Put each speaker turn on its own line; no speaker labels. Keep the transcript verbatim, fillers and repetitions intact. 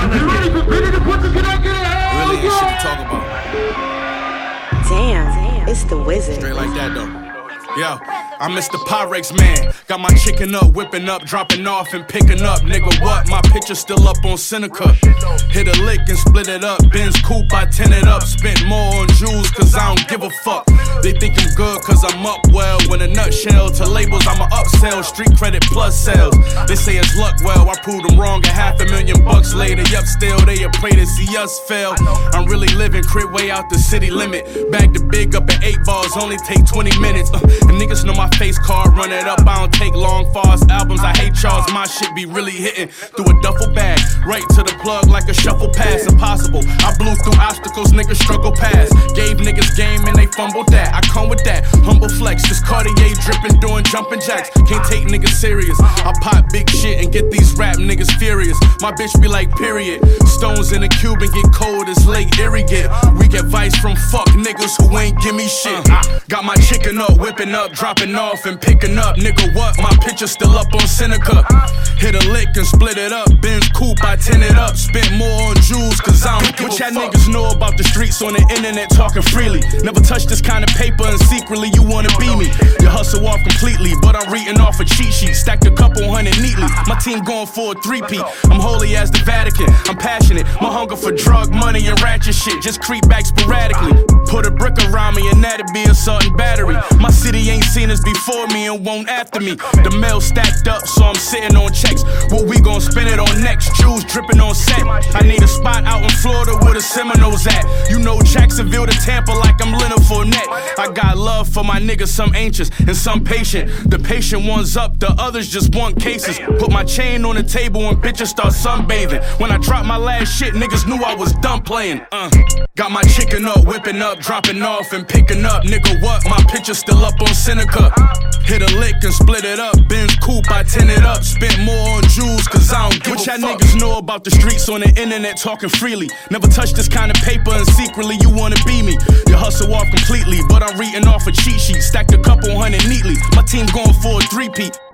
Really ain't shit to talk about.
Damn, it's the Wizard.
Straight like that though. Yo, I'm Mister Pyrex man. Got my chicken up, whipping up, dropping off and picking up. Nigga, what? My picture still up on Seneca. Hit a lick and split it up. Benz coupe, I tin it up. Spent more on jewels cause I don't give a fuck. They think I'm good cause I'm up well. When a nutshell to labels, I'm a upsell. Street credit plus sales. They say it's luck, well, I proved them wrong. A half a million bucks later, yup, still they a pray to see us fail. I'm really living crib way out the city limit. Bag the big up at eight bars, only take twenty minutes. Uh, and niggas know my face card, run it up. I don't take long fast albums, I hate y'all's. My shit be really hitting through a duffel bag, right to the plug like a shuffle pass. Impossible, I blew through obstacles, niggas struggle past. Gave niggas game and they fumbled that. I come with that, humble flex. This Cartier dripping, doing jumping jacks. Can't take niggas serious. I pop big shit and get these rap niggas furious. My bitch be like, period. Stones in the cube and get cold as Lake Erie get. We get advice from fuck niggas who ain't give me shit. I got my chicken up, whipping up, dropping off and picking up. Nigga, what? My picture still up on Seneca. Hit a lick and split it up. Benz coupe, I tin it up. Spent more on jewels cause I don't give a fuck. What y'all niggas know about the streets on the internet talking freely? Never touched this kind of paper and secretly you wanna be me. You hustle off completely, but I'm reading off a cheat sheet. Stacked a couple hundred neatly. My team going for a three-peat. I'm holy as the Vatican. I'm passionate. My hunger for drug money and ratchet shit just creep back sporadically. Put a brick around me and that'd be assault and battery. My city ain't seen us before me and won't after me. The mail stacked up, so I'm sitting on checks. What we gon' spend it on next? Jewels dripping on set. I need a spot out in Florida where the Seminoles at. You know Jacksonville to Tampa like I'm Leonard Fournette. I got love for my niggas, some anxious and some patient. The patient ones up, the others just want cases. Put my chain on the table and bitches start sunbathing. When I dropped my last shit, niggas knew I was done playing. Uh, got my chicken up, whipping up, dropping off and picking up. Nigga, what? My picture still up on Seneca. Hit a lick and split it up. Benz coupe, I tin it up. Spent more on jewels cause I don't give a fuck. What y'all niggas know about the streets on the internet talking freely? Never touched this kind of paper and secretly you wanna be me. You hustle off completely, but I'm reading off a cheat sheet. Stacked a couple hundred neatly. My team going for a three-peat.